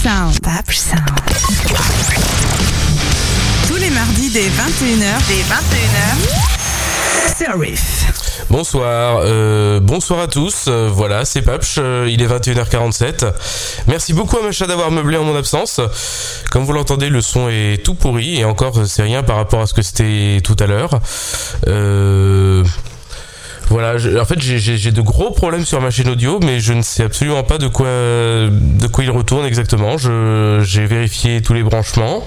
Sound. Tous les mardis dès 21h. C'est Riff. Bonsoir à tous, voilà c'est Papch, il est 21h47. Merci beaucoup à Macha d'avoir meublé en mon absence. Comme vous l'entendez, le son est tout pourri et encore c'est rien par rapport à ce que c'était tout à l'heure. Voilà, en fait j'ai de gros problèmes sur ma chaîne audio, mais je ne sais absolument pas de quoi il retourne exactement. J'ai vérifié tous les branchements.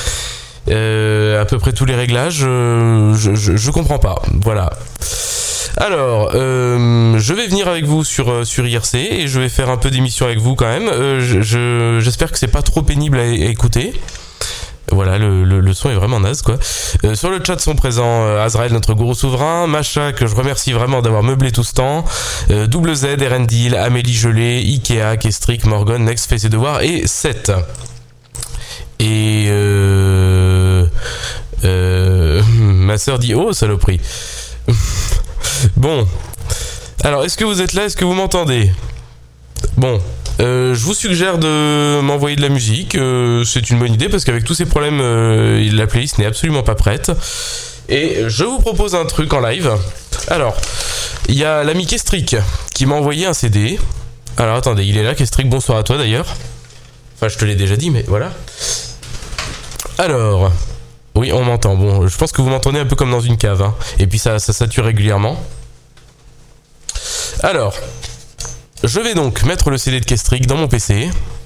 À peu près tous les réglages, je comprends pas. Voilà. Alors, je vais venir avec vous sur IRC et je vais faire un peu d'émission avec vous quand même. J'espère que c'est pas trop pénible à écouter. Voilà, le son est vraiment naze quoi. Sur le chat sont présents Azrael, notre gourou souverain, Macha, que je remercie vraiment d'avoir meublé tout ce temps, Double Z, Erendil, Amélie Gelé, Ikea, Kestrick, Morgan, Next fait ses devoirs et 7. Et ma sœur dit oh saloperie. Bon, alors est-ce que vous êtes là, est-ce que vous m'entendez? Bon, je vous suggère de m'envoyer de la musique, c'est une bonne idée parce qu'avec tous ces problèmes la playlist n'est absolument pas prête. Et je vous propose un truc en live. Alors, il y a l'ami Kestrick qui m'a envoyé un CD. Alors attendez, il est là Kestrick, bonsoir à toi d'ailleurs. Enfin je te l'ai déjà dit mais voilà. Alors, oui on m'entend, bon je pense que vous m'entendez un peu comme dans une cave hein. Et puis ça sature régulièrement. Alors, je vais donc mettre le CD de Kestrick dans mon PC.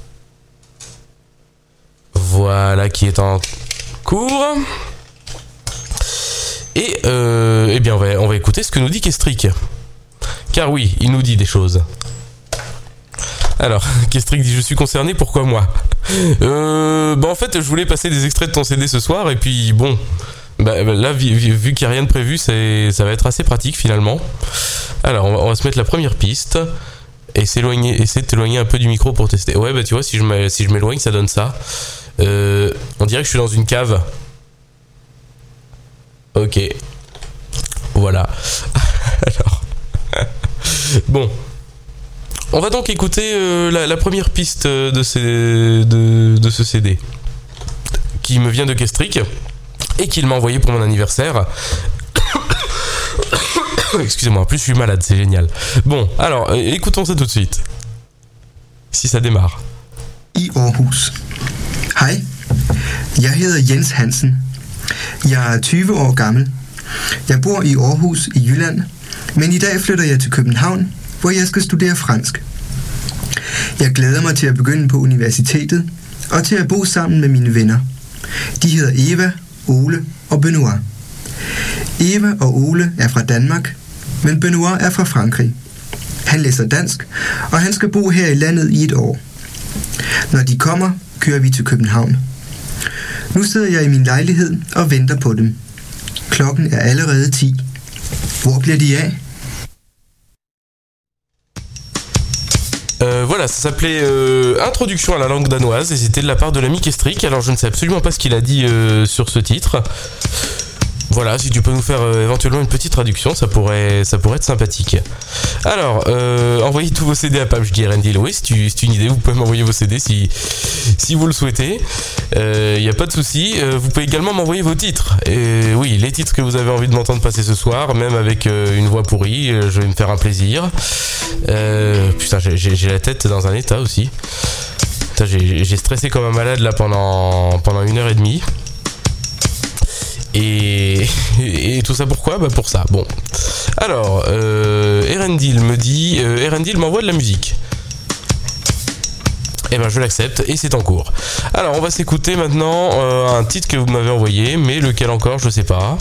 Voilà qui est en cours. Et eh bien on va écouter ce que nous dit Kestrick. Car oui, il nous dit des choses. Alors, Kestrick dit je suis concerné, pourquoi moi? En fait je voulais passer des extraits de ton CD ce soir et puis bon, là vu qu'il n'y a rien de prévu, ça va être assez pratique finalement. Alors on va se mettre la première piste et essayer de t'éloigner un peu du micro pour tester. Ouais tu vois si je m'éloigne ça donne ça. On dirait que je suis dans une cave. Ok. Voilà. Alors. Bon. On va donc écouter la première piste de ce CD qui me vient de Kestrick et qu'il m'a envoyé pour mon anniversaire. Excusez-moi, en plus je suis malade, c'est génial. Bon, alors écoutons ça tout de suite. Si ça démarre. I Aarhus. Hej, jeg hedder Jens Hansen. Jeg er 20 år gammel. Jeg bor i Aarhus i Jylland, men i dag flytter jeg til København, hvor jeg skal studere fransk. Jeg glæder mig til at begynde på universitetet og til at bo sammen med mine venner. De hedder Eva, Ole og Benoit. Eva og Ole er fra Danmark, men Benoit er fra Frankrig. Han læser dansk, og han skal bo her i landet i et år. Når de kommer, kører vi til København. Nu sidder jeg i min lejlighed og venter på dem. Klokken er allerede 10. Hvor bliver de af? Voilà, ça s'appelait Introduction à la langue danoise et c'était de la part de l'ami Kestrick. Alors je ne sais absolument pas ce qu'il a dit sur ce titre. Voilà, si tu peux nous faire éventuellement une petite traduction, ça pourrait être sympathique. Alors, envoyez tous vos CD à Pam, je dis Erendil. Oui, c'est une idée, vous pouvez m'envoyer vos CD si vous le souhaitez. Y a pas de souci. Vous pouvez également m'envoyer vos titres. Et oui, les titres que vous avez envie de m'entendre passer ce soir, même avec une voix pourrie, je vais me faire un plaisir. Putain, j'ai la tête dans un état aussi. Putain, j'ai stressé comme un malade là pendant 1h30. Et tout ça pourquoi? Pour ça. Bon. Alors, Erendil me dit... Erendil m'envoie de la musique. Eh ben je l'accepte et c'est en cours. Alors on va s'écouter maintenant un titre que vous m'avez envoyé, mais lequel encore je sais pas.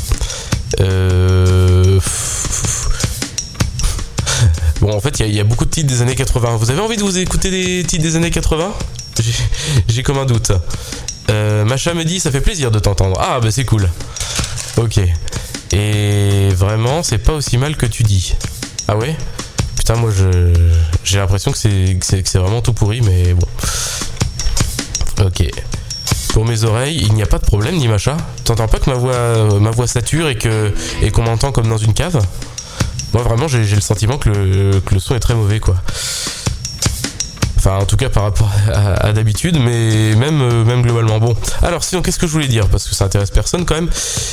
Bon en fait il y a beaucoup de titres des années 80. Vous avez envie de vous écouter des titres des années 80? J'ai comme un doute. Macha me dit ça fait plaisir de t'entendre. Ah bah c'est cool. Ok. Et vraiment c'est pas aussi mal que tu dis. Ah ouais? Putain moi j'ai l'impression que c'est vraiment tout pourri mais bon. Ok. Pour mes oreilles il n'y a pas de problème ni Macha. T'entends pas que ma voix sature et qu'on m'entend comme dans une cave? Moi vraiment j'ai le sentiment que le son est très mauvais quoi. Enfin, en tout cas par rapport à d'habitude, mais même globalement. Bon, alors sinon, qu'est-ce que je voulais dire? Parce que ça intéresse personne quand même.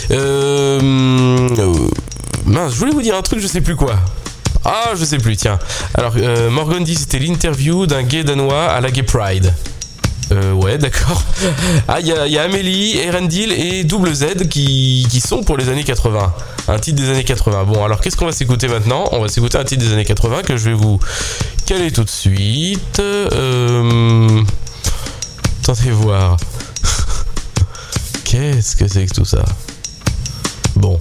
Mince, je voulais vous dire un truc, je sais plus quoi. Ah, je sais plus, tiens. Alors, Morgan dit c'était l'interview d'un gay danois à la Gay Pride. Ouais, d'accord. Ah, il y a Amélie, Erendil et Double Z qui sont pour les années 80. Un titre des années 80. Bon, alors qu'est-ce qu'on va s'écouter maintenant? On va s'écouter un titre des années 80 que je vais vous caler tout de suite. Attendez voir. Qu'est-ce que c'est que tout ça? Bon.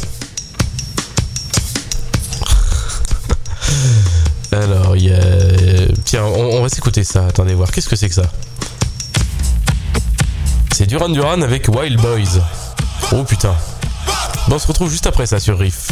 Alors, il y a... Tiens, on va s'écouter ça. Attendez voir. Qu'est-ce que c'est que ça? C'est Duran Duran avec Wild Boys. Oh putain. Bon, on se retrouve juste après ça sur Riff.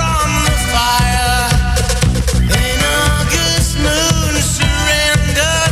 August moon surrendered.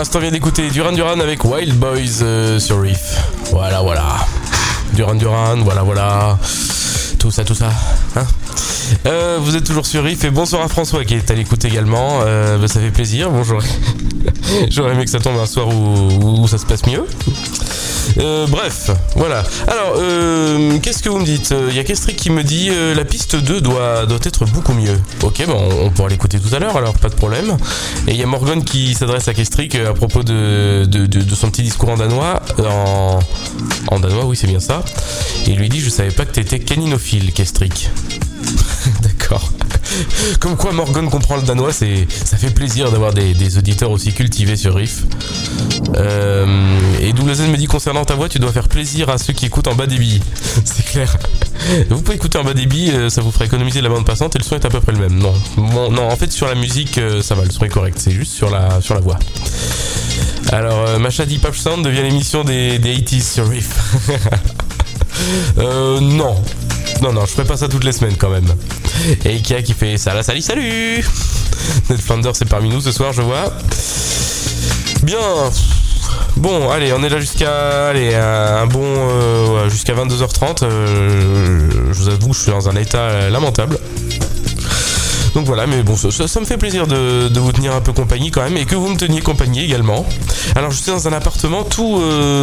l'instant, vient d'écouter Duran Duran avec Wild Boys sur Riff. Voilà. Duran Duran, voilà. Tout ça. Hein, vous êtes toujours sur Riff et bonsoir à François qui est à l'écoute également. Ça fait plaisir. Bonjour. J'aurais aimé que ça tombe un soir où ça se passe mieux. Bref, voilà. Alors, qu'est-ce que vous me dites ? Il y a Kestric qui me dit la piste 2 doit être beaucoup mieux. Ok, bon, on pourra l'écouter tout à l'heure, alors pas de problème. Et il y a Morgan qui s'adresse à Kestric à propos de son petit discours en danois. En danois, oui, c'est bien ça. Et il lui dit, je savais pas que t'étais caninophile, Kestric. D'accord. Comme quoi Morgan comprend le danois, ça fait plaisir d'avoir des auditeurs aussi cultivés sur Riff. Et Douglas me dit concernant ta voix, tu dois faire plaisir à ceux qui écoutent en bas débit. C'est clair. Vous pouvez écouter en bas débit, ça vous fera économiser la bande passante et le son est à peu près le même. Non, en fait sur la musique ça va, le son est correct, c'est juste sur la voix. Alors Macha dit Pap Sound devient l'émission des 80s sur Riff. Non, je ferai pas ça toutes les semaines quand même. Et Ikea qui fait ça là, salut. Ned Flanders c'est parmi nous ce soir, je vois. Bien. Bon, allez, on est là jusqu'à jusqu'à 22h30. Je vous avoue que je suis dans un état lamentable. Donc voilà, mais bon, ça me fait plaisir de vous tenir un peu compagnie quand même et que vous me teniez compagnie également. Alors je suis dans un appartement tout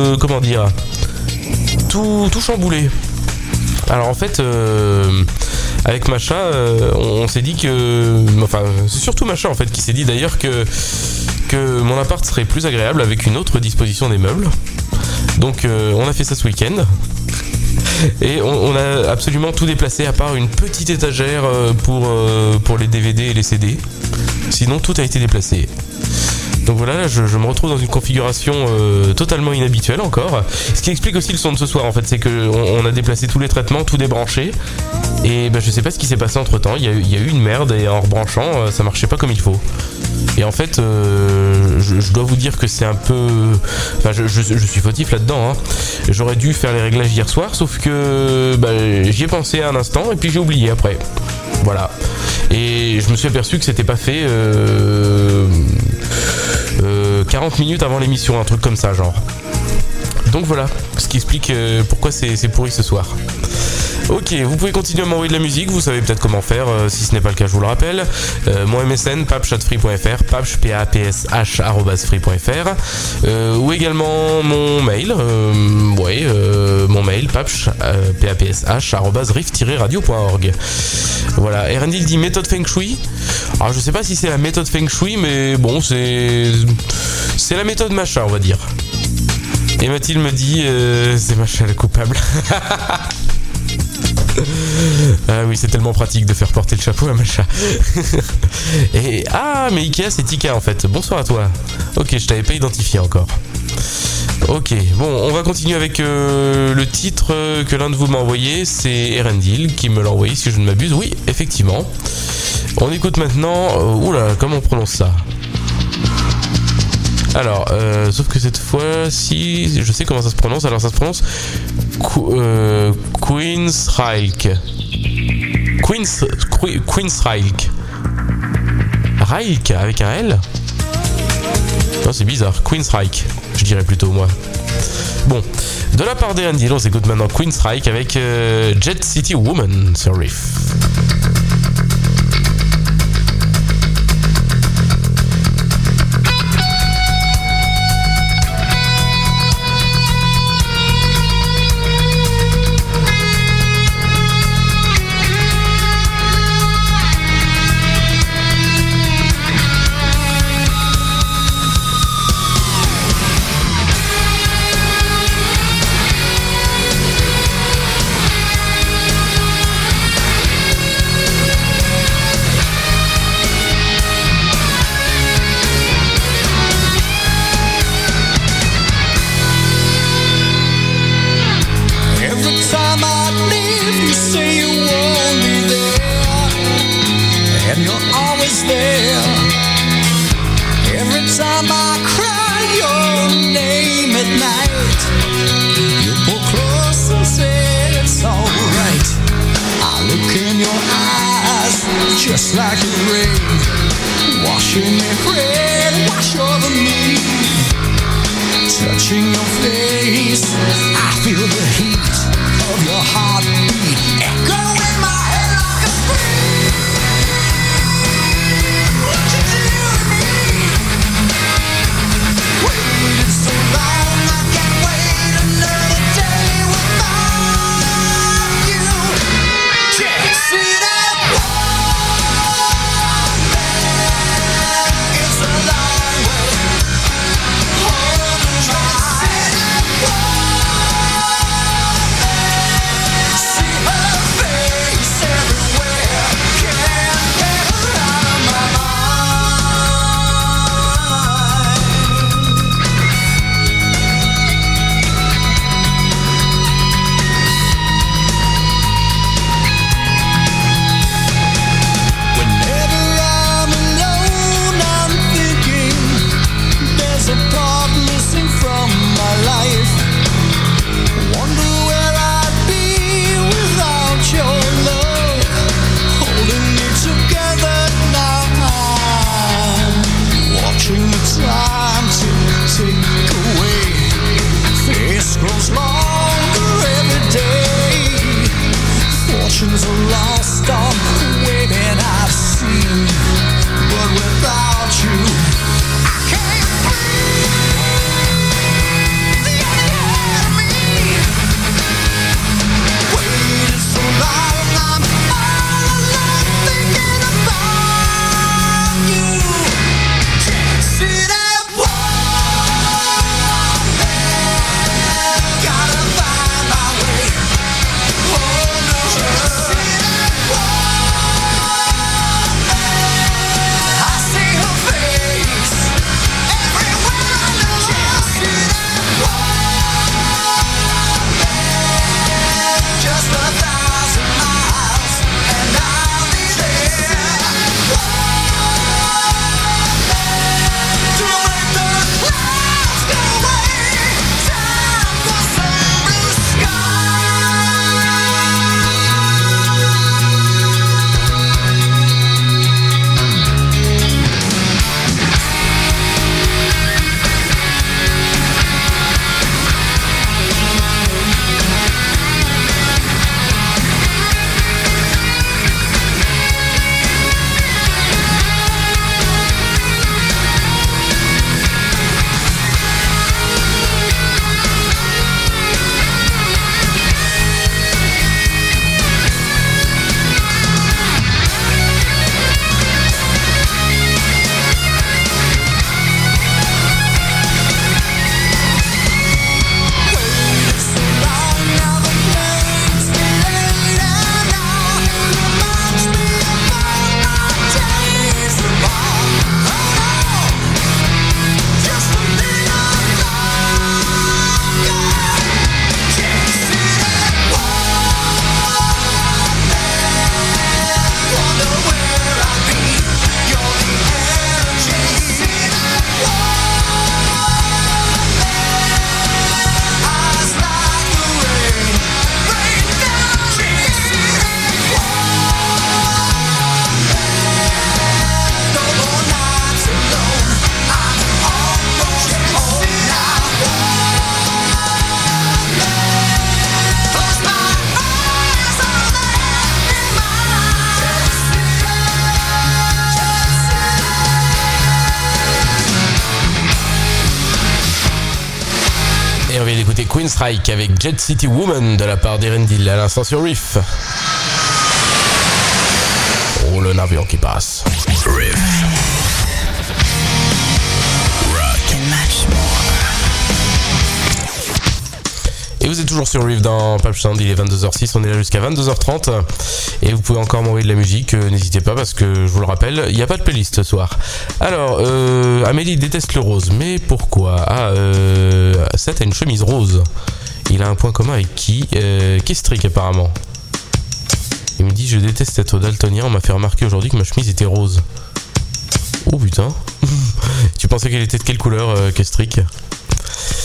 chamboulé. Alors en fait, avec Macha, on s'est dit que... Enfin, c'est surtout Macha en fait qui s'est dit d'ailleurs que mon appart serait plus agréable avec une autre disposition des meubles. Donc on a fait ça ce week-end. Et on a absolument tout déplacé à part une petite étagère pour les DVD et les CD. Sinon tout a été déplacé. Donc voilà, là, je me retrouve dans une configuration totalement inhabituelle encore. Ce qui explique aussi le son de ce soir en fait, c'est qu'on a déplacé tous les traitements, tout débranché. Et je sais pas ce qui s'est passé entre temps, il y a eu une merde et en rebranchant, ça marchait pas comme il faut. Et en fait, je dois vous dire que c'est un peu... Enfin, je suis fautif là-dedans. Hein. J'aurais dû faire les réglages hier soir, sauf que j'y ai pensé un instant et puis j'ai oublié après. Voilà. Et je me suis aperçu que c'était pas fait 40 minutes avant l'émission, un truc comme ça, genre. Donc voilà, ce qui explique pourquoi c'est pourri ce soir. Ok, vous pouvez continuer à m'envoyer de la musique, vous savez peut-être comment faire, si ce n'est pas le cas je vous le rappelle. Mon MSN, papsh@free.fr, papsh, papsh @free.fr, ou également mon mail, mon mail, papsh, papsh @riff-radio.org. Voilà, Erendil dit méthode Feng Shui. Alors je sais pas si c'est la méthode Feng Shui, mais bon, c'est la méthode Macha, on va dire. Et Mathilde me dit, c'est Macha le coupable. Ah oui, c'est tellement pratique de faire porter le chapeau à Macha. Et mais Ikea c'est Tika en fait. Bonsoir à toi. Ok, je t'avais pas identifié encore. Ok, bon, on va continuer avec le titre que l'un de vous m'a envoyé. C'est Erendil qui me l'a envoyé si je ne m'abuse. Oui, effectivement. On écoute maintenant. Oula, comment on prononce ça? Alors, sauf que cette fois-ci, je sais comment ça se prononce. Alors ça se prononce Queensryche. Queensryche. Ryke avec un L? Non, c'est bizarre. Queensryche, je dirais plutôt moi. Bon, de la part d'Erendil, on s'écoute maintenant Queensryche avec Jet City Woman sur Riff. touching your face. I feel the heat of your heartbeat echo in my head like a scream. What you do to me? Waited so long, I can't wait another day without you. Can't see that wall there. It's a long way home to try. See her face everywhere. Can't get her out of my mind. Whenever I'm alone, I'm thinking there's a part missing from my life. Wonder where I'd be without your love, holding me together now. Watching the time tick away. Face grows longer every day. Fortunes are lost on women I've seen, but without you, I can't breathe. The only part of me waited so long, I'm all alone thinking about you. Can't see that wall there. Gotta find my way. Oh no, can't see that wall there. I see her face everywhere I look. Can't see that wall there. Just 1,000 miles and I'll be there. To make the clouds go away. Time for some blue Et on vient d'écouter Queenstrike avec Jet City Woman de la part d'Erendil à l'instant sur Riff. Oh, le avion qui passe. Riff. Et vous êtes toujours sur Riff dans Pulp Sound, il est 22h06, on est là jusqu'à 22h30 et vous pouvez encore m'envoyer de la musique, n'hésitez pas parce que je vous le rappelle, il n'y a pas de playlist ce soir. Alors, Amélie déteste le rose, mais pourquoi ? Seth a une chemise rose, il a un point commun avec qui ? Kestrick apparemment. Il me dit je déteste être daltonien, on m'a fait remarquer aujourd'hui que ma chemise était rose. Oh putain. Tu pensais qu'elle était de quelle couleur, Kestrick ?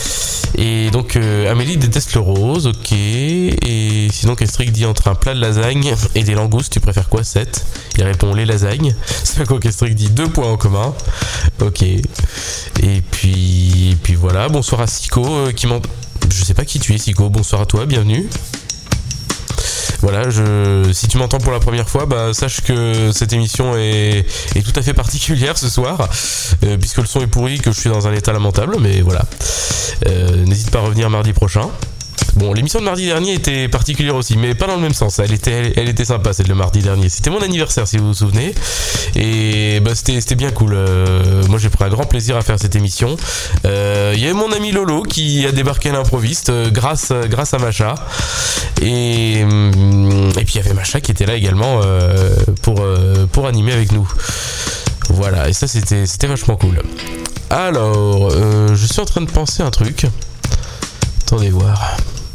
Et donc Amélie déteste le rose, ok. Et sinon Kestrick dit entre un plat de lasagne et des langoustes, tu préfères quoi? 7. Il répond les lasagnes. C'est quoi Kestrick dit 2 points en commun. Ok. Et puis voilà, bonsoir à Sico qui m'en... Je sais pas qui tu es Sico, bonsoir à toi, bienvenue. Voilà, si tu m'entends pour la première fois, bah, sache que cette émission est tout à fait particulière ce soir, puisque le son est pourri, que je suis dans un état lamentable, mais voilà. N'hésite pas à revenir mardi prochain. Bon, l'émission de mardi dernier était particulière aussi, mais pas dans le même sens. Elle était sympa, celle de mardi dernier. C'était mon anniversaire, si vous vous souvenez. Et bah, c'était bien cool. Moi, j'ai pris un grand plaisir à faire cette émission. Il y avait mon ami Lolo qui a débarqué à l'improviste grâce à Macha. Et puis, il y avait Macha qui était là également pour animer avec nous. Voilà, et ça, c'était vachement cool. Alors, je suis en train de penser à un truc. Attendez voir.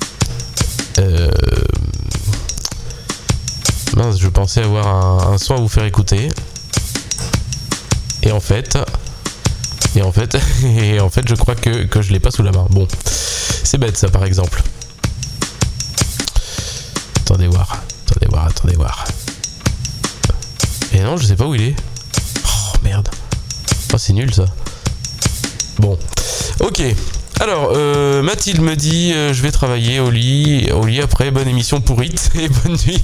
Mince, je pensais avoir un son à vous faire écouter. Et en fait, je crois que je l'ai pas sous la main. Bon, c'est bête ça par exemple. Attendez voir. Et non, je sais pas où il est. Oh merde. Oh, c'est nul ça. Bon, ok. Alors, Mathilde me dit je vais travailler au lit après, bonne émission pourrite et bonne nuit.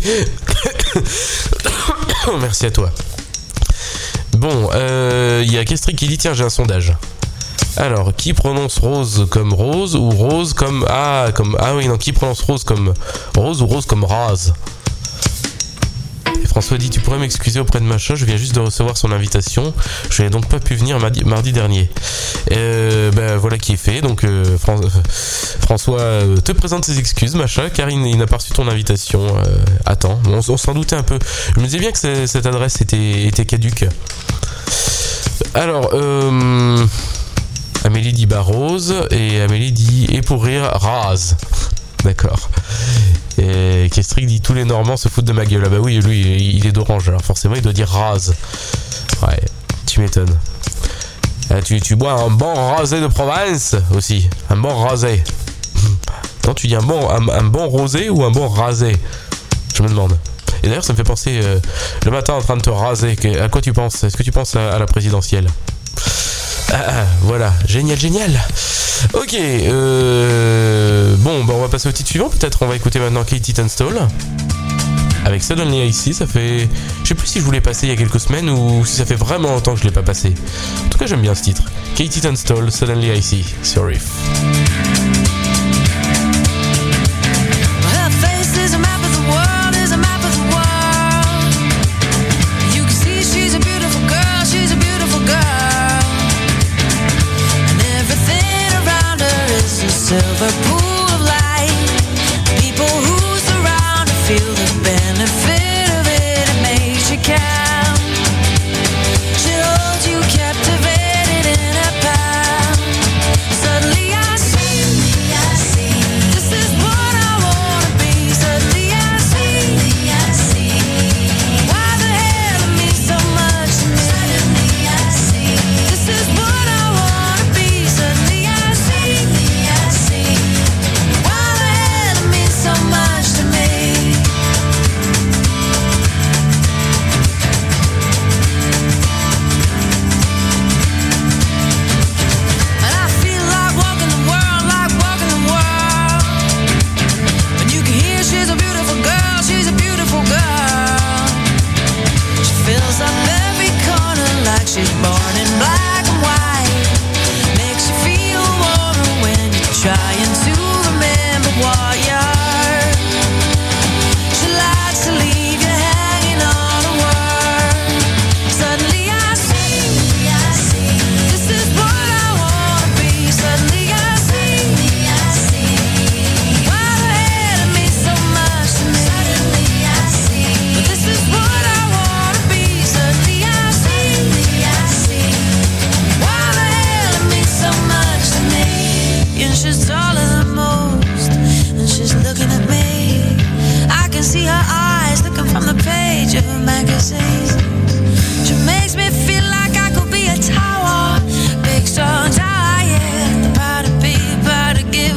Merci à toi. Bon, il y a Kestrick qui dit tiens, j'ai un sondage. Alors, qui prononce rose comme rose ou rose comme qui prononce rose comme rose ou rose comme rase? Et François dit tu pourrais m'excuser auprès de Macha, je viens juste de recevoir son invitation, je n'ai donc pas pu venir mardi dernier. Ben voilà qui est fait. Donc François te présente ses excuses Macha, car il n'a pas reçu ton invitation. Attends, on s'en doutait un peu. Je me disais bien que cette adresse était caduque. Alors Amélie dit bah rose et Amélie dit et pour rire rase. D'accord. Et Kestrick dit tous les Normands se foutent de ma gueule. Ah bah oui, lui il est d'Orange, alors forcément il doit dire rase. Ouais, tu m'étonnes. Tu bois un bon rosé de province aussi. Un bon rosé. Non, tu dis un bon rosé ou un bon rasé? Je me demande. Et d'ailleurs ça me fait penser le matin en train de te raser. À quoi tu penses? Est-ce que tu penses à la présidentielle? Voilà, génial. Ok, bon, bah on va passer au titre suivant. Peut-être on va écouter maintenant Katie Tunstall avec Suddenly I See. Ça fait, je sais plus si je vous l'ai passé il y a quelques semaines ou si ça fait vraiment longtemps que je l'ai pas passé. En tout cas, j'aime bien ce titre. Katie Tunstall, Suddenly I See sur Riff. Silver pool of light. People who surround her feel the benefit of it. It makes you count. She holds you captivated in her palm. Suddenly I see. This is what I wanna be. Suddenly I see. Why the hell it means so much to me. Suddenly I see. This is what I wanna be. Suddenly I see. So much to me. And I feel like walking the world, And you can hear she's a beautiful girl, She fills up every corner like she's born in black and white. Makes you feel warmer when you're trying to remember what you're. To leave you hanging on a word. Suddenly I see. This is what I wanna be. Suddenly I see. Why the hell it means so much to me. Suddenly I see. But this is what I wanna be. Suddenly I see. Why the hell it means so much to me. And she's taller than most, and she's looking at me. I can see her eyes looking from the page of a magazine. She makes me feel like I could be a tower, big strong tower, yeah. Proud to be, proud to give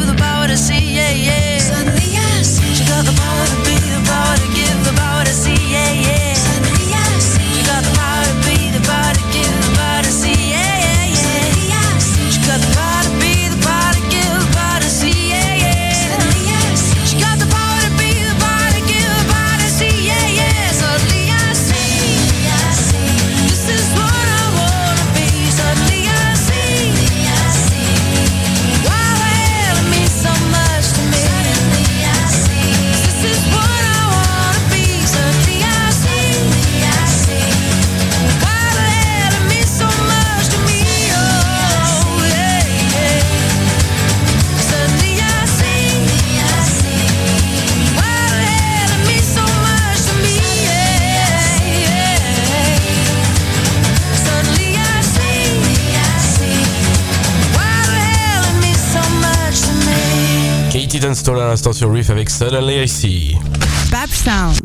It and Stole à l'instant sur Riff avec Suddenly I See. Bap Sound.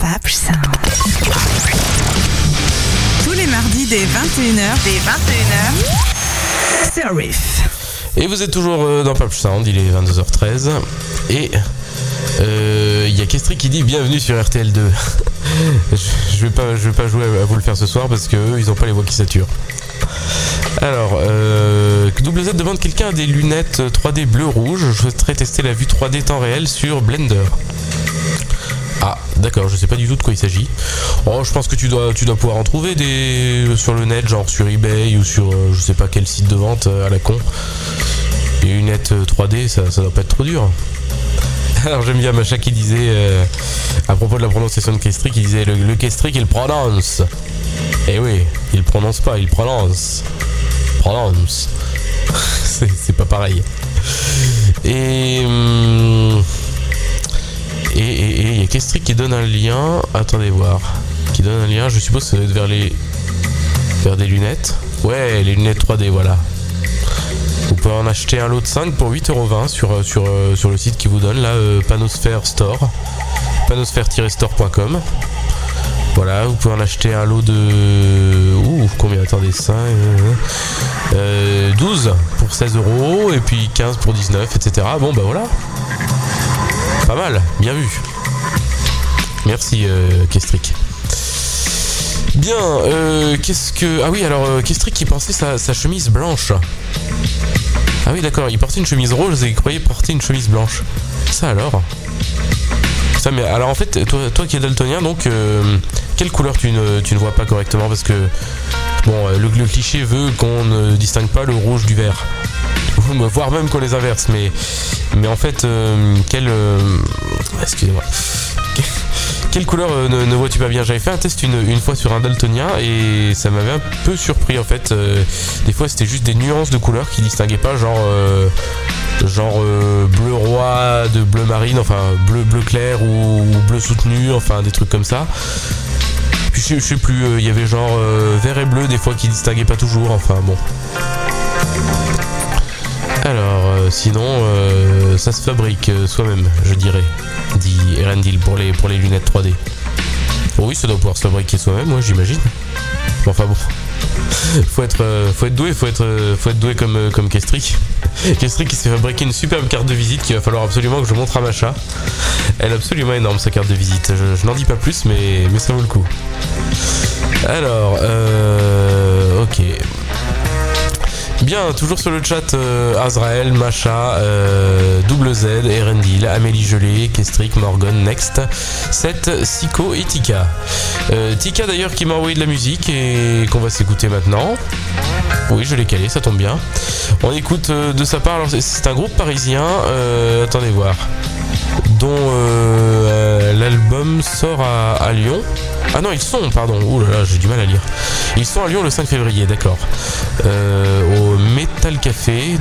Tous les mardis dès 21h. Sur Riff. Et vous êtes toujours dans Pap Sound, il est 22h13. Et il y a Kestri qui dit bienvenue sur RTL2. je vais pas jouer à vous le faire ce soir parce que eux, ils ont pas les voix qui saturent. Alors, WZ demande quelqu'un a des lunettes 3D bleu-rouge. Je souhaiterais tester la vue 3D temps réel sur Blender. Ah, d'accord, je sais pas du tout de quoi il s'agit. Oh, je pense que tu dois pouvoir en trouver des sur le net, genre sur eBay ou sur je sais pas quel site de vente à la con. Les lunettes 3D, ça doit pas être trop dur. Alors j'aime bien Macha qui disait à propos de la prononciation de Kestri, qui disait le Kestri qu'il prononce. Eh oui, il prononce pas, il prononce. C'est pas pareil. Et il y a Kestri qui donne un lien. Attendez voir. Qui donne un lien, je suppose que ça doit être vers des lunettes. Ouais, les lunettes 3D, voilà. Vous pouvez en acheter un lot de 5 pour 8,20€ sur le site qui vous donne là, Panosphère Store, panosphère-store.com. Voilà, vous pouvez en acheter un lot de... combien? Attendez, 5... 12 pour 16€ et puis 15 pour 19, etc. Bon bah voilà. Pas mal, bien vu. Merci Kestrik. Bien, qu'est-ce que... Ah oui, alors Kestrik qui pensait sa chemise blanche. Ah oui d'accord, il portait une chemise rose et il croyait porter une chemise blanche. Ça alors? Ça, mais alors en fait, toi qui es daltonien, donc quelle couleur tu ne vois pas correctement? Parce que bon, le cliché veut qu'on ne distingue pas le rouge du vert, voire même qu'on les inverse. Mais en fait, excusez-moi. Quelle couleur ne vois-tu pas bien? J'avais fait un test une fois sur un daltonien et ça m'avait un peu surpris en fait. Des fois c'était juste des nuances de couleurs qui distinguaient pas, genre bleu roi de bleu marine, enfin bleu clair ou bleu soutenu, enfin des trucs comme ça. Puis je sais plus, il y avait genre vert et bleu des fois qui distinguaient pas toujours, enfin bon. Alors sinon ça se fabrique soi-même, je dirais, dit Erendil pour les lunettes 3D. Oh oui, ça doit pouvoir se fabriquer soi-même, moi j'imagine. Enfin bon, faut être doué, faut être doué comme Kestrik. Kestrik qui s'est fabriqué une superbe carte de visite qu'il va falloir absolument que je montre à Macha. Elle est absolument énorme sa carte de visite. Je n'en dis pas plus, mais ça vaut le coup. Alors, ok. Bien, toujours sur le chat, Azrael, Macha, WZ, Erendil, Amélie Gelé, Kestrik, Morgan, Next, 7, Siko et Tika. Tika d'ailleurs qui m'a envoyé de la musique et qu'on va s'écouter maintenant. Oui, je l'ai calé, ça tombe bien. On écoute de sa part, alors c'est un groupe parisien, attendez voir, dont l'album sort à Lyon. Ah non, ils sont, pardon, ouh là là, j'ai du mal à lire. Ils sont à Lyon le 5 février, d'accord. Au Metal Café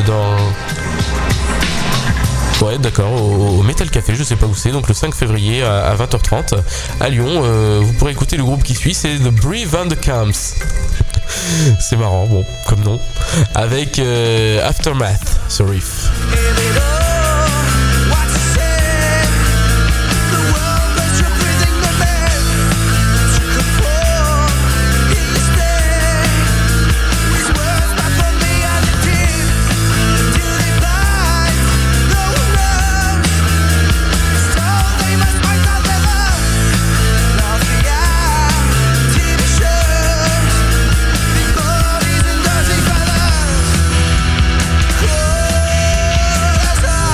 Ouais, d'accord, au Metal Café, je sais pas où c'est, donc le 5 février à 20h30 à Lyon. Vous pourrez écouter le groupe qui suit, c'est The Brave and the Camps. C'est marrant, bon, comme nom. Avec Aftermath sur Riff. Close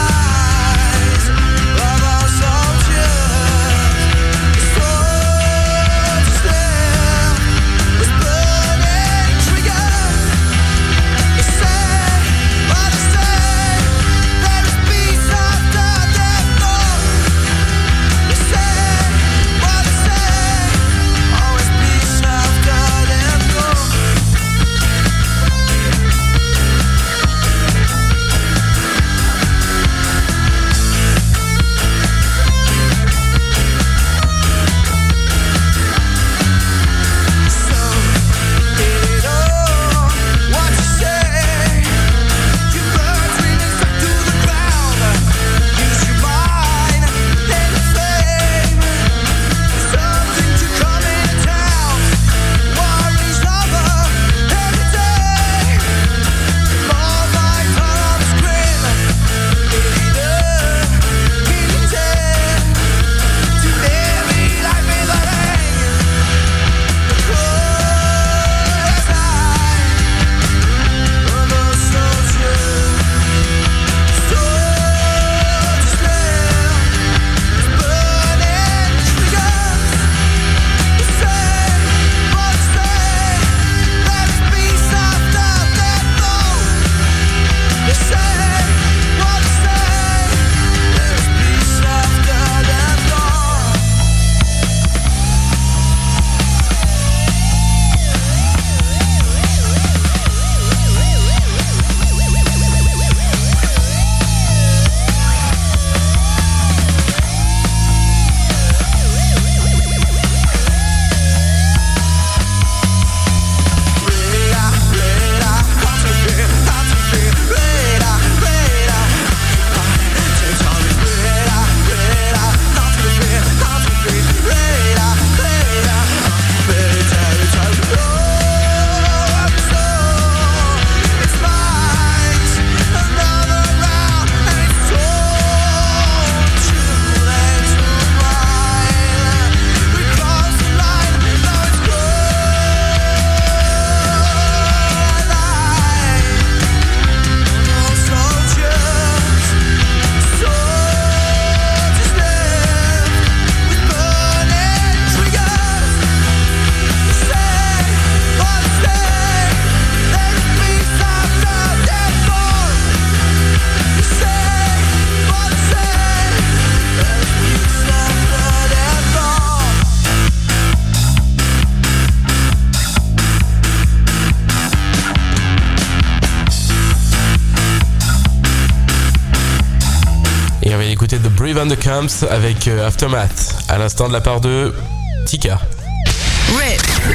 Et on va écouter The Brave and the Camps avec Aftermath, à l'instant de la part de Tika. Riff.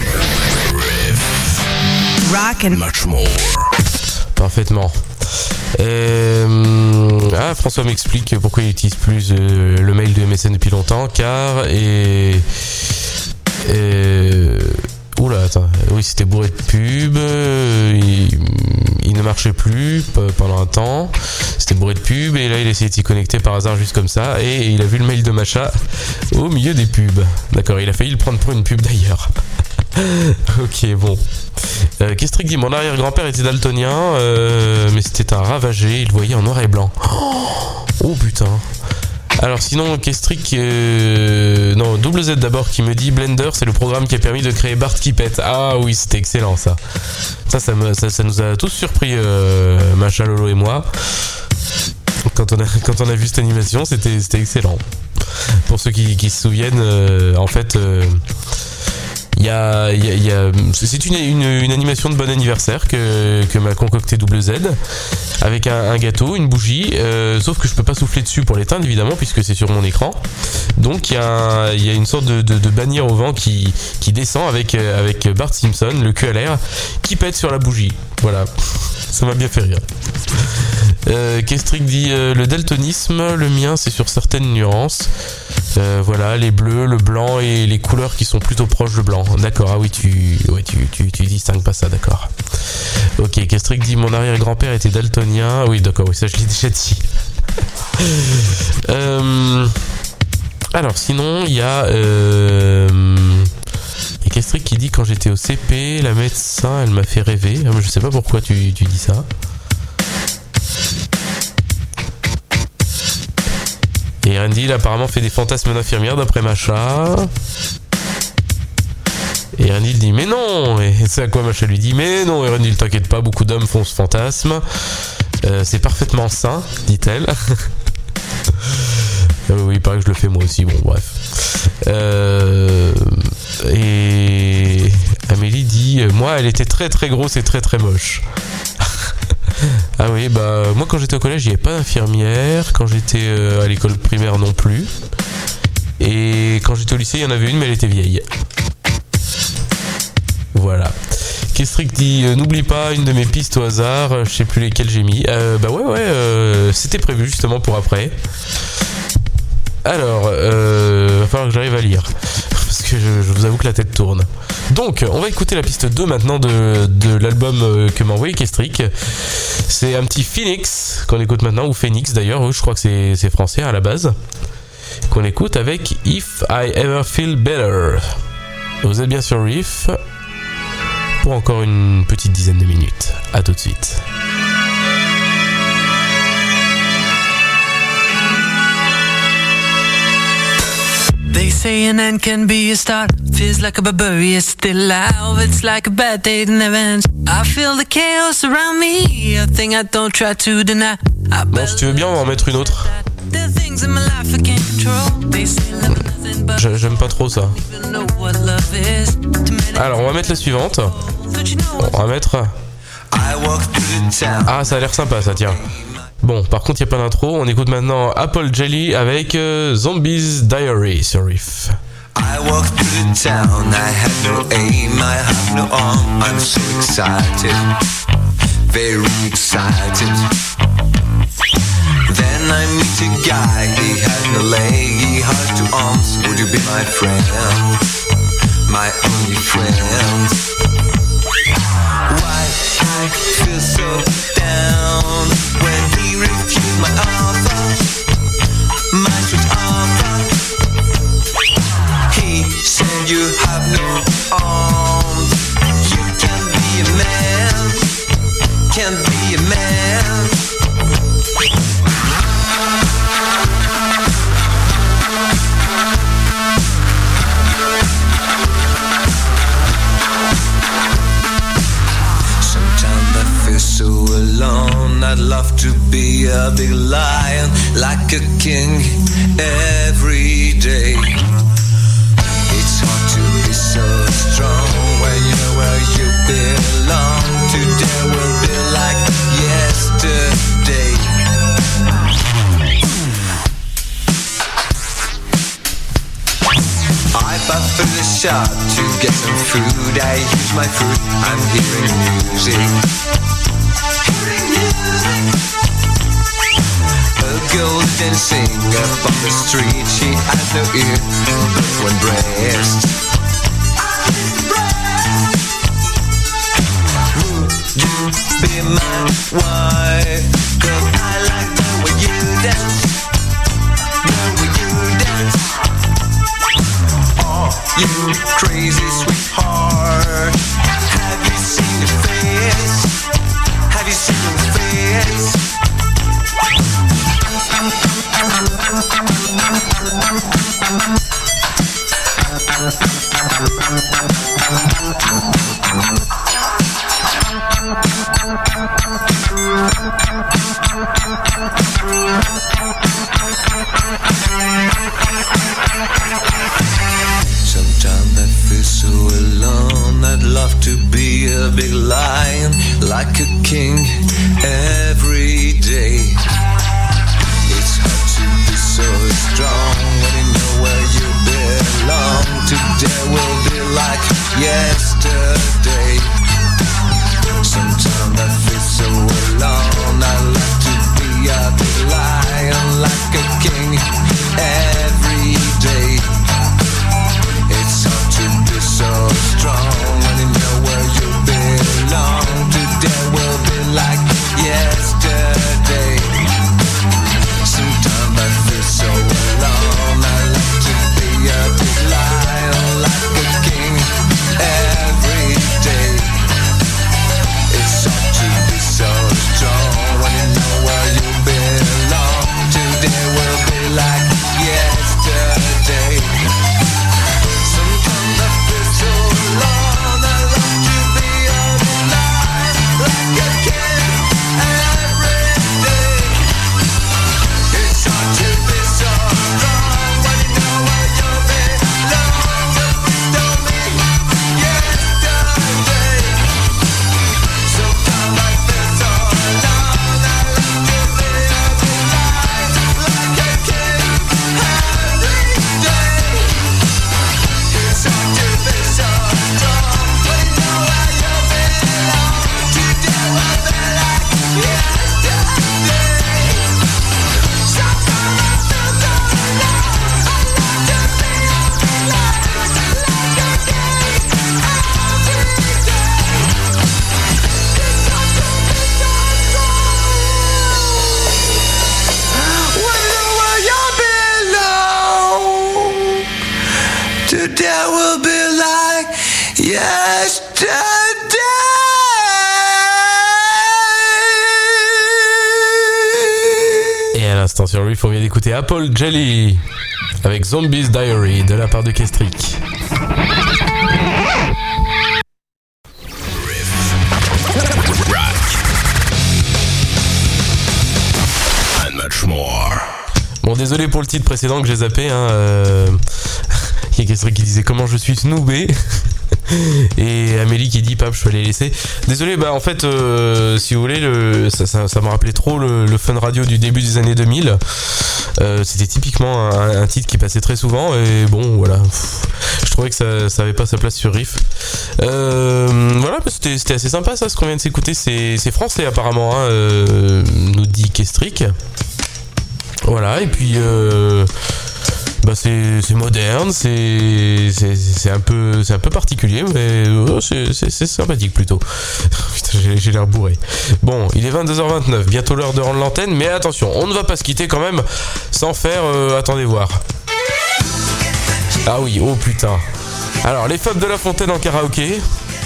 Rock and Much more. Parfaitement. François m'explique pourquoi il n'utilise plus le mail de MSN depuis longtemps, car oula, attends, oui, c'était bourré de pubs, il ne marchait plus pendant un temps, c'était bourré de pubs, et là il a essayé de s'y connecter par hasard juste comme ça, et il a vu le mail de Macha au milieu des pubs. D'accord, il a failli le prendre pour une pub d'ailleurs. Ok, bon. Kestrick dit, mon arrière-grand-père était daltonien, mais c'était un ravagé, il le voyait en noir et blanc. Oh putain. Alors sinon, Kestrick, non, Double Z d'abord qui me dit, Blender c'est le programme qui a permis de créer Bart qui pète. Ah oui, c'était excellent ça. Ça nous a tous surpris, Macha, Lolo et moi. Quand on a vu cette animation, c'était excellent. Pour ceux qui se souviennent, en fait... c'est une animation de bon anniversaire que m'a concocté Double Z avec un gâteau, une bougie, sauf que je peux pas souffler dessus pour l'éteindre évidemment puisque c'est sur mon écran. Donc il y a une sorte de bannière au vent qui descend avec Bart Simpson, le cul à l'air, qui pète sur la bougie. Voilà, ça m'a bien fait rire. Kestrick dit le daltonisme, le mien c'est sur certaines nuances. Voilà, les bleus, le blanc et les couleurs qui sont plutôt proches de blanc. D'accord, ah oui, tu distingues pas ça, d'accord. Ok, Kestrick dit mon arrière-grand-père était daltonien. Oui, d'accord, oui, ça je l'ai déjà dit. Alors, sinon, il y a Kestrick qui dit quand j'étais au CP, la médecin, elle m'a fait rêver. Je sais pas pourquoi tu dis ça. Et Randy, il a apparemment fait des fantasmes d'infirmière d'après Macha. Et Randy il dit mais non. Et c'est à quoi Macha lui dit mais non. Et Randy, t'inquiète pas, beaucoup d'hommes font ce fantasme. C'est parfaitement sain, dit-elle. Oui, il paraît que je le fais moi aussi. Bon, bref. Et Amélie dit moi, elle était très très grosse et très très moche. Ah oui, bah moi quand j'étais au collège, il n'y avait pas d'infirmière. Quand j'étais à l'école primaire non plus. Et quand j'étais au lycée, il y en avait une, mais elle était vieille. Voilà. Kestrick dit n'oublie pas une de mes pistes au hasard, je sais plus lesquelles j'ai mis. Bah ouais, c'était prévu justement pour après. Alors, va falloir que j'arrive à lire. Parce que je vous avoue que la tête tourne. Donc, on va écouter la piste 2 maintenant de l'album que m'a envoyé Kestrick. C'est un petit Phoenix qu'on écoute maintenant, ou Phoenix d'ailleurs, oui, je crois que c'est français à la base. Qu'on écoute avec If I Ever Feel Better. Vous êtes bien sur Riff pour encore une petite dizaine de minutes. À tout de suite. They say an end can be a start. Feels like a barbarian still alive. It's like a bad day that never ends. I feel the chaos around me, a thing I don't try to deny. Bon, si tu veux bien, on va en mettre une autre. J'aime pas trop ça. Alors, on va mettre la suivante. On va mettre... Ah, ça a l'air sympa ça, tiens. Bon, par contre, il n'y a pas d'intro. On écoute maintenant Apple Jelly avec Zombies Diary sur Riff. I walked through the town, I had no aim, I have no arm, I'm so excited, very excited. Then I meet a guy, he had no leg, he had 2 arms, would you be my friend, my only friend? Why I feel so down when he refused my offer, my sweet offer. He said you have no arms, you can't be a man, can't be a man. Sometimes I feel so alone, I'd love to be a big lion, like a king every day. It's hard to be so strong when you know where you belong. Today will be like yesterday. through the shop to get some food. I use my fruit, I'm hearing music. A girl dancing up on the street. She has no ear, but one breast. Would you be my wife? 'Cause I like the way you dance. The way you dance. Oh, you crazy sweetheart. Have you seen your face? Have you seen your face? Sometimes I feel so alone. I'd love to be a big lion, like a king every day. It's hard to be so strong when you know where you belong. Today will be like yesterday. Sometimes I feel so alone. I love to be a big lion, like a king every day. It's hard to be so strong when you know where you belong. Today will be like yesterday. Sometimes I feel so alone. I love to be a big lion, like a king every day. It's hard to be so strong when you know where you belong. Today will be like yesterday. Sometimes I feel so alone. I love to be a big lion, like a king every day. It's hard to be so strong when you know where you belong. Don't be yesterday. Sometimes I feel so alone. I love to be a big lion, like a king every day. It's hard to be so strong when you know where you belong. Today will be like yesterday. Sometimes I feel so alone. I love to be a big lion, like a king every day. It's hard to be so strong when you know where you belong. Today will be like yesterday. Et à l'instant sur Riff, on vient d'écouter Apple Jelly avec Zombies Diary de la part de Kestrick. And much more. Bon, désolé pour le titre précédent que j'ai zappé. Il y a Kestrick qui disait comment je suis snoobé. Et Amélie qui dit Pape, je peux les laisser. Désolé, bah en fait, si vous voulez, ça m'a rappelé trop le fun radio du début des années 2000. C'était typiquement un titre qui passait très souvent. Et bon, voilà. Je trouvais que ça avait pas sa place sur Riff. Voilà, bah, c'était assez sympa ça, ce qu'on vient de s'écouter. C'est français apparemment, hein, nous dit Kestrick. Voilà, et puis bah c'est moderne, c'est un peu particulier, mais c'est sympathique plutôt. Putain, j'ai l'air bourré. Bon, il est 22h29, bientôt l'heure de rendre l'antenne, mais attention, on ne va pas se quitter quand même sans faire attendez voir. Ah oui, oh putain. Alors, les Fables de La Fontaine en karaoké.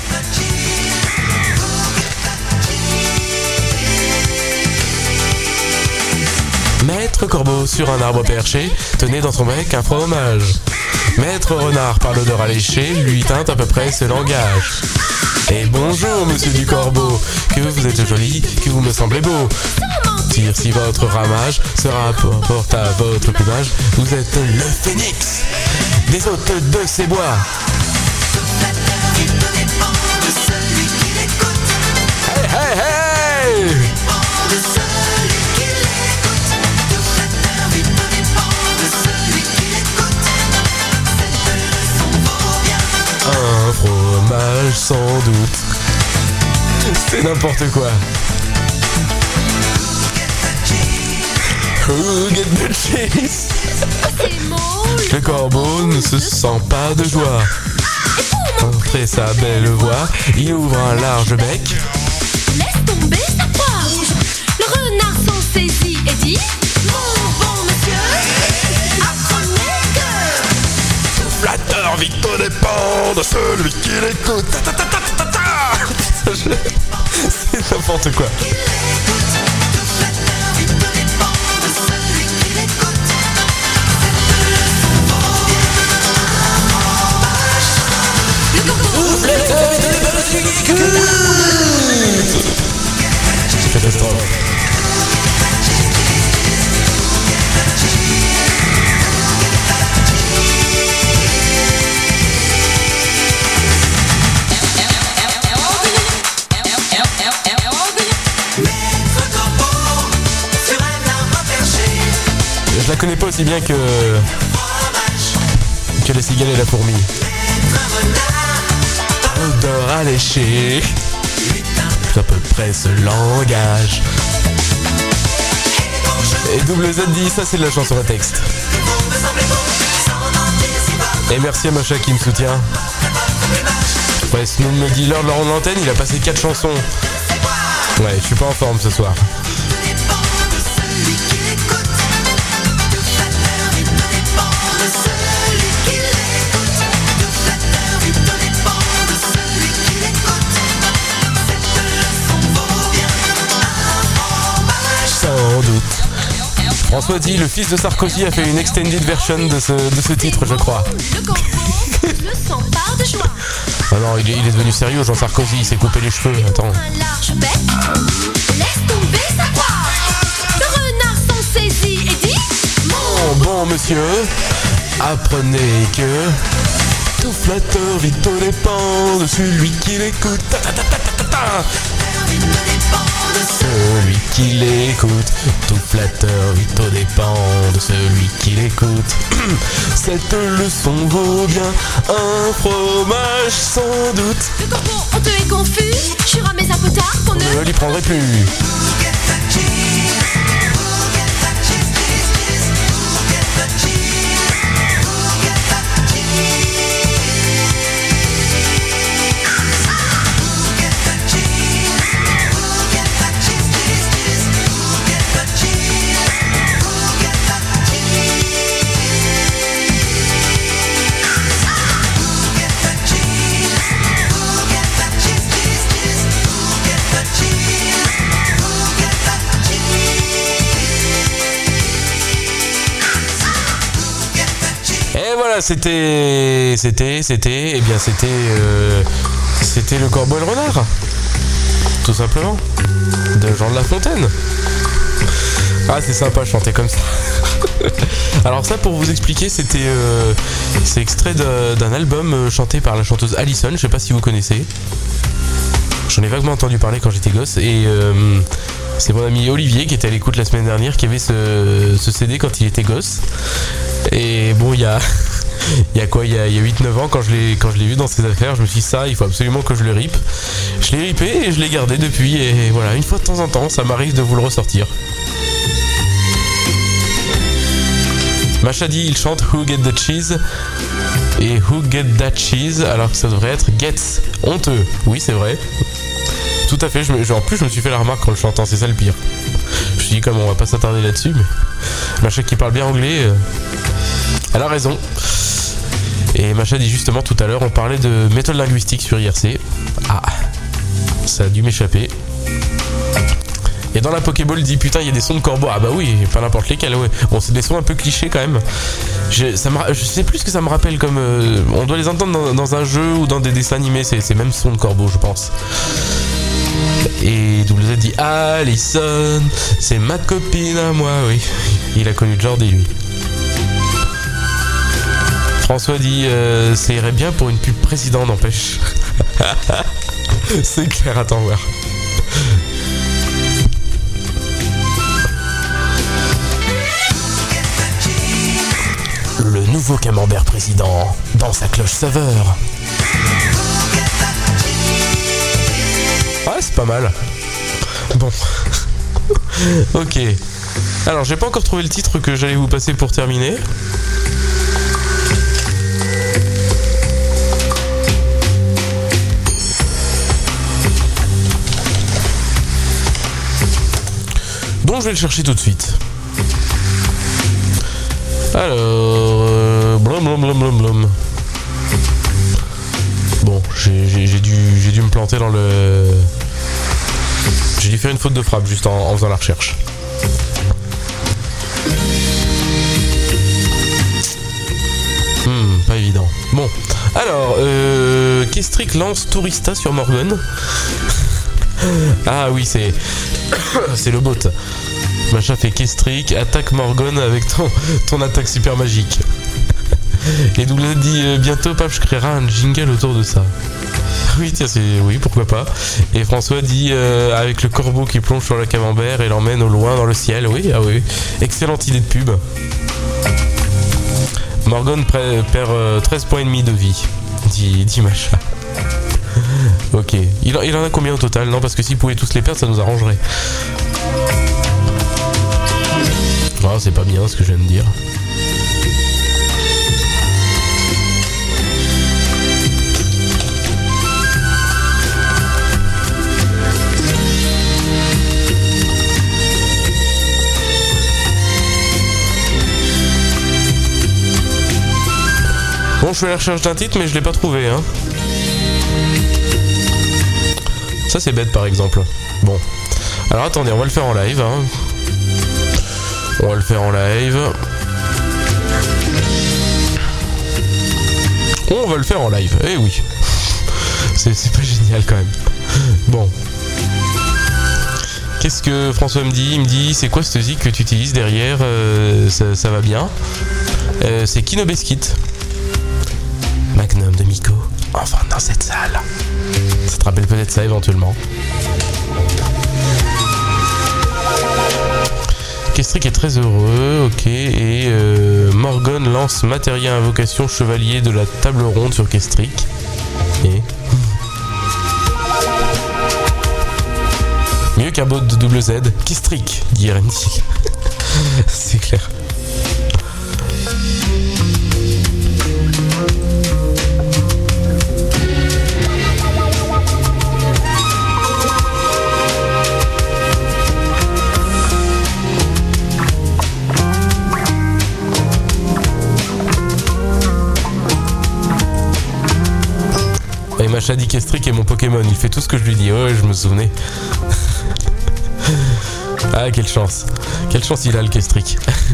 Maître Corbeau sur un arbre perché tenait dans son bec un fromage. Maître Renard par l'odeur alléchée lui tint à peu près ce langage. Et bonjour monsieur du Corbeau, que vous êtes joli, que vous me semblez beau. Tire si votre ramage se rapporte à votre plumage, vous êtes le phénix des hôtes de ces bois. Hey hey hey! sans doute. C'est n'importe quoi. Who get the cheese? Le corbeau ne se sent pas de joie. Après sa belle voix, il ouvre un large bec. Laisse tomber sa proie. Le renard s'en saisit et dit: mon bon monsieur, apprenez que Tout flatteur vite au dépend de celui qui l'écoute. C'est n'importe quoi. Catastrophe. Je la connais pas aussi bien que la cigale et la fourmi. Odeur alléchée, c'est à peu près ce langage. Et Double Z dit ça, c'est de la chanson à texte. Et merci à Macha qui me soutient. Ouais, Snoop me dit lors de l'antenne, il a passé 4 chansons. Ouais, je suis pas en forme ce soir. Sans doute. François dit, le fils de Sarkozy a fait une extended version de ce titre, je crois. Ah non, il est devenu sérieux, Jean Sarkozy, il s'est coupé les cheveux, attends. laisse tomber sa proie. Le renard s'en saisit et dit: mon bon monsieur, apprenez que tout flatteur vite au dépend de celui qui l'écoute. Celui qui l'écoute, tout flatteur vite au dépend de celui qui l'écoute. Cette leçon vaut bien un fromage sans doute. le corbeau honteux et confus jura mais un peu tard qu'on Ne l'y prendrai plus. Voilà, c'était le corbeau et le renard, tout simplement, de Jean de La Fontaine. Ah, c'est sympa, chanter comme ça. Alors ça, pour vous expliquer, c'est extrait d'un album chanté par la chanteuse Alison. Je sais pas si vous connaissez. J'en ai vaguement entendu parler quand j'étais gosse et c'est mon ami Olivier qui était à l'écoute la semaine dernière qui avait ce CD quand il était gosse. Et bon, il y a 8-9 ans, quand je l'ai vu dans ses affaires, je me suis dit ça, il faut absolument que je le rip. Je l'ai ripé et je l'ai gardé depuis, et voilà, une fois de temps en temps, ça m'arrive de vous le ressortir. Macha dit, il chante Who Get the Cheese et Who Get That Cheese, alors que ça devrait être Gets. Honteux. Oui, c'est vrai. Tout à fait, en plus je me suis fait la remarque en le chantant, c'est ça le pire. Je me suis dit, comme on va pas s'attarder là-dessus, mais Macha qui parle bien anglais, elle a raison. Et Macha dit justement tout à l'heure, on parlait de méthode linguistique sur IRC. Ah, ça a dû m'échapper. Et dans la Pokéball, dit putain, il y a des sons de corbeau. Ah bah oui, pas n'importe lesquels, ouais. Bon, c'est des sons un peu clichés quand même. Je sais plus ce que ça me rappelle comme. On doit les entendre dans un jeu ou dans des dessins animés, c'est même sons de corbeau, je pense. Et WZ dit Alison, c'est ma copine à moi, oui. Il a connu Jordi, lui. François dit ça irait bien pour une pub président, n'empêche. C'est clair, attends voir. Le nouveau camembert président dans sa cloche saveur. Ah, c'est pas mal. Bon. Ok. Alors, j'ai pas encore trouvé le titre que j'allais vous passer pour terminer. Donc, je vais le chercher tout de suite. Alors... blum. Bon, j'ai dû me planter dans le... J'ai dû faire une faute de frappe juste en faisant la recherche. Pas évident. Bon, alors, Kestrick lance Tourista sur Morgan. Ah oui, c'est le bot. Machin fait Kestrick, attaque Morgan avec ton attaque super magique. Et Douglas dit bientôt Pape, je créerai un jingle autour de ça. Oui, tiens, oui, pourquoi pas. Et François dit avec le corbeau qui plonge sur la camembert et l'emmène au loin dans le ciel. Oui, ah oui. Excellente idée de pub. Morgan perd 13 points et demi de vie, dit Macha. Ok. Il en a combien au total? Non, parce que s'il pouvait tous les perdre, ça nous arrangerait. Oh, c'est pas bien ce que je viens de dire. Bon, je fais la recherche d'un titre, mais je l'ai pas trouvé, hein. Ça, c'est bête, par exemple. Bon. Alors, attendez, on va le faire en live, hein. On va le faire en live. On va le faire en live, eh oui. C'est pas génial, quand même. Bon. Qu'est-ce que François me dit? Il me dit, c'est quoi ce zik que tu utilises derrière? Ça va bien. C'est Kino Biscuit. Magnum de Miko, enfin dans cette salle. Ça te rappelle peut-être ça éventuellement. Kestrick est très heureux, ok. Et Morgan lance Materia Invocation Chevalier de la table ronde sur Kestrick. Et... mieux qu'un bot de double Z. Kestrick, dit RNT. C'est clair. Et Macha dit Kestrick est mon Pokémon, il fait tout ce que je lui dis. Ouais, je me souvenais. Ah, quelle chance. Quelle chance il a, le Kestrick.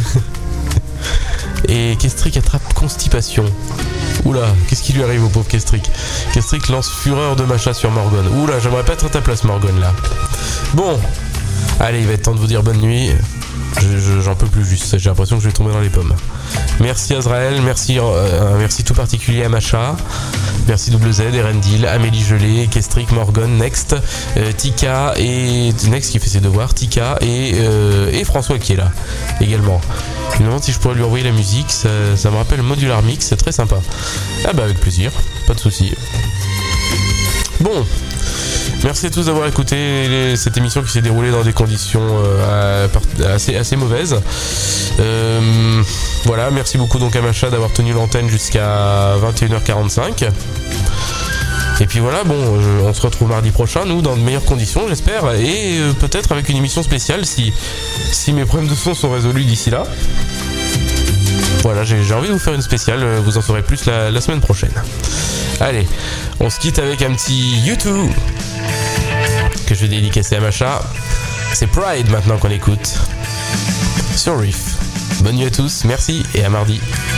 Et Kestrick attrape constipation. Oula, qu'est-ce qui lui arrive au pauvre Kestrick? Kestrick lance fureur de Macha sur Morgan. Oula, j'aimerais pas être à ta place, Morgan, là. Bon, allez, il va être temps de vous dire bonne nuit. J'en peux plus juste, j'ai l'impression que je vais tomber dans les pommes. Merci Azrael, merci tout particulier à Macha. Merci Double Z, Erendil, Amélie Gelé, Kestrick, Morgan, Next, Tika et Next qui fait ses devoirs, Tika et François qui est là également. Il me demande si je pourrais lui envoyer la musique, ça me rappelle Modular Mix, c'est très sympa. Ah bah avec plaisir, pas de souci. Bon. Merci à tous d'avoir écouté cette émission qui s'est déroulée dans des conditions assez mauvaises. Voilà, merci beaucoup donc à Macha d'avoir tenu l'antenne jusqu'à 21h45. Et puis voilà, bon, on se retrouve mardi prochain, nous, dans de meilleures conditions, j'espère, et peut-être avec une émission spéciale si mes problèmes de son sont résolus d'ici là. Voilà, j'ai envie de vous faire une spéciale, vous en saurez plus la semaine prochaine. Allez, on se quitte avec un petit YouTube que je vais dédicacer à Macha. C'est Pride maintenant qu'on écoute sur Riff. Bonne nuit à tous, merci et à mardi.